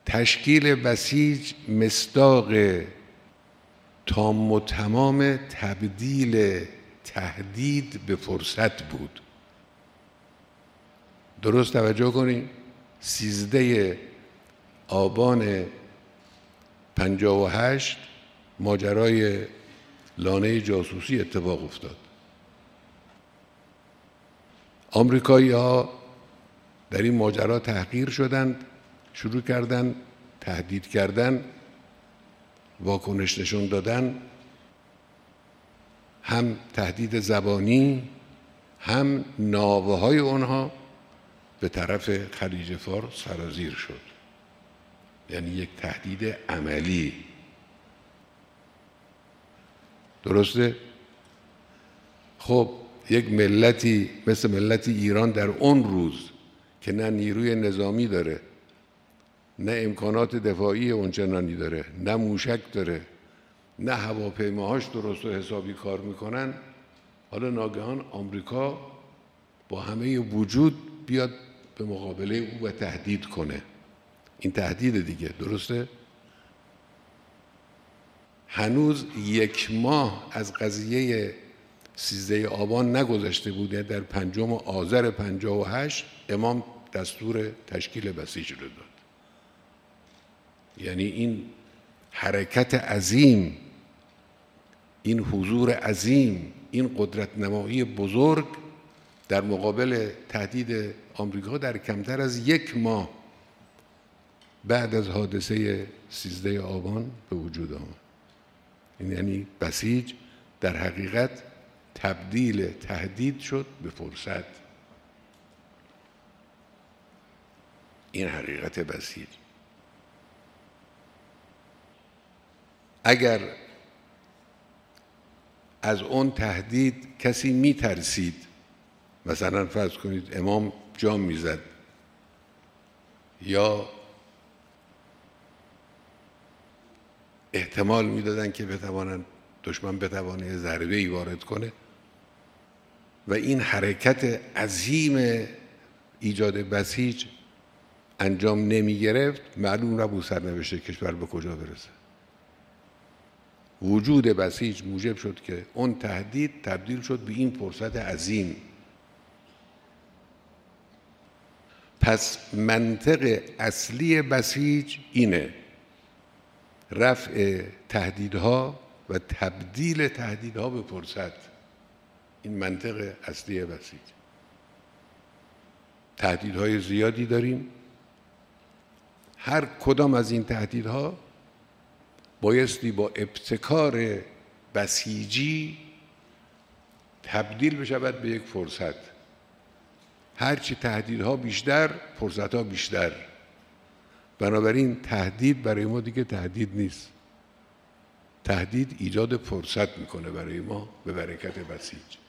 تشکیل بسیج مصداق تام و تمام تبدیل تهدید به فرصت بود. درست توجه کنید، 13 آبان 58 ماجرای لانه جاسوسی اتفاق افتاد. آمریکایی‌ها در این ماجرا تحقیر شدند، شروع کردند تهدید کردن، واکنش نشون دادن، هم تهدید زبانی هم ناوه‌های اونها به طرف خلیج فارس سرازیر شد. یعنی یک تهدید عملی. درسته؟ خب یک ملتی مثل ملت ایران در اون روز که نه نیروی نظامی داره، نه امکانات دفاعی اونچنانی داره، نه موشک داره، نه هواپیماهاش درست و حسابی کار میکنن، حالا ناگهان آمریکا با همه وجود بیاد به مقابله او و تهدید کنه. این تهدید دیگه. درسته؟ هنوز 1 ماه از قضیه 13 آبان نگذشته بود. در 5 آذر 58 امام دستور تشکیل بسیج رو داد. یعنی این حرکت عظیم، این حضور عظیم، این قدرت نمایی بزرگ در مقابل تهدید آمریکا در کمتر از 1 ماه بعد از حادثه 13 آبان به وجود آمد. این یعنی بسیج در حقیقت تبدیل تهدید شد به فرصت. این حقیقت بسیج. اگر از اون تهدید کسی میترسید، مثلا فرض کنید امام جام میزد یا احتمال میدادن که دشمن بتوانه ضربه‌ای وارد کنه و این حرکت عظیم ایجاد بسیج انجام نمی گرفت، معلوم نبود سرنوشت کشور به کجا برسه. وجود بسیج موجب شد که اون تهدید تبدیل شد به این فرصت عظیم. پس منطق اصلی بسیج اینه: رفع تهدیدها و تبدیل تهدیدها به فرصت. این منطق اصلی بسیج. تهدیدهای زیادی داریم. هر کدام از این تهدیدها بایستی با ابتکار بسیجی تبدیل بشود به یک فرصت. هرچی تهدیدها بیشتر، فرصتها بیشتر. بنابراین تهدید برای ما دیگه تهدید نیست. تهدید ایجاد فرصت میکنه برای ما به برکت بسیج.